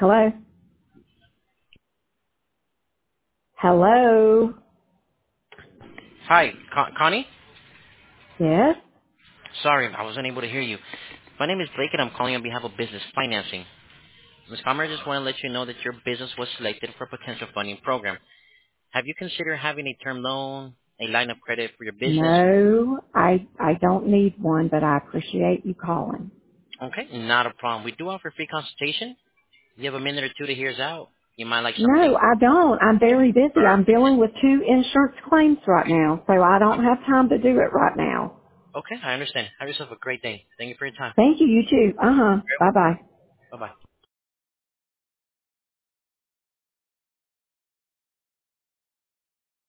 Hello? Hello? Hi, Connie? Yes? Sorry, I wasn't able to hear you. My name is Blake and I'm calling on behalf of business financing. Ms. Palmer, I just want to let you know that your business was selected for a potential funding program. Have you considered having a term loan, a line of credit for your business? No, I don't need one, but I appreciate you calling. Okay, not a problem. We do offer free consultation. You have a minute or two to hear us out. You might like No, something. I don't. I'm very busy. I'm dealing with 2 insurance claims right now, so I don't have time to do it right now. Okay, I understand. Have yourself a great day. Thank you for your time. Thank you, you too. Uh-huh. Very welcome. Bye-bye. Bye-bye.